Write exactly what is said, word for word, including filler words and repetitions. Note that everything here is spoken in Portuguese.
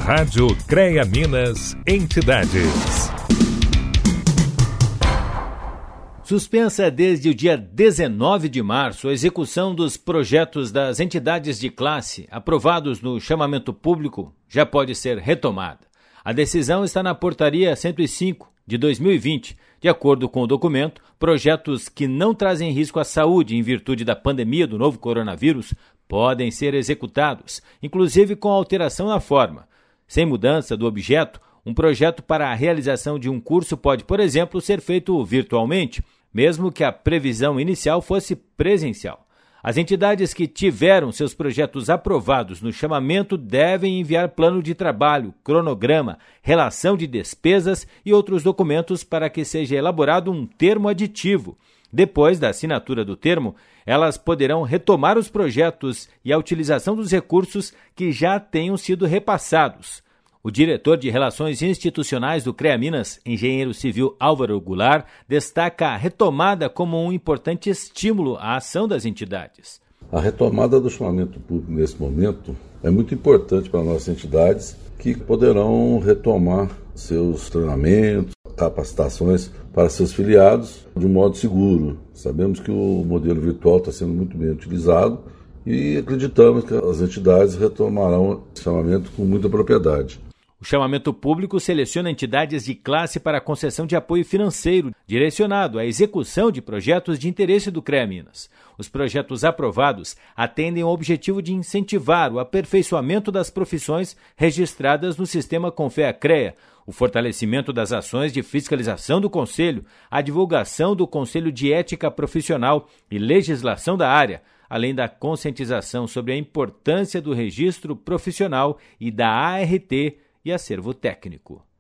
Rádio CREA Minas Entidades. Suspensa desde o dia dezenove de março a execução dos projetos das entidades de classe aprovados no chamamento público já pode ser retomada. A decisão está na Portaria cento e cinco de dois mil e vinte. De acordo com o documento, projetos que não trazem risco à saúde em virtude da pandemia do novo coronavírus podem ser executados, inclusive com alteração na forma. Sem mudança do objeto, um projeto para a realização de um curso pode, por exemplo, ser feito virtualmente, mesmo que a previsão inicial fosse presencial. As entidades que tiveram seus projetos aprovados no chamamento devem enviar plano de trabalho, cronograma, relação de despesas e outros documentos para que seja elaborado um termo aditivo. Depois da assinatura do termo, elas poderão retomar os projetos e a utilização dos recursos que já tenham sido repassados. O diretor de Relações Institucionais do CREA Minas, engenheiro civil Álvaro Goulart, destaca a retomada como um importante estímulo à ação das entidades. A retomada do chamamento público nesse momento é muito importante para nossas entidades que poderão retomar seus treinamentos, capacitações para seus filiados de um modo seguro. Sabemos que o modelo virtual está sendo muito bem utilizado e acreditamos que as entidades retomarão esse chamamento com muita propriedade. O chamamento público seleciona entidades de classe para concessão de apoio financeiro, direcionado à execução de projetos de interesse do CREA Minas. Os projetos aprovados atendem ao objetivo de incentivar o aperfeiçoamento das profissões registradas no sistema Confea-CREA, o fortalecimento das ações de fiscalização do Conselho, a divulgação do Conselho de Ética Profissional e legislação da área, além da conscientização sobre a importância do registro profissional e da A R T e acervo técnico.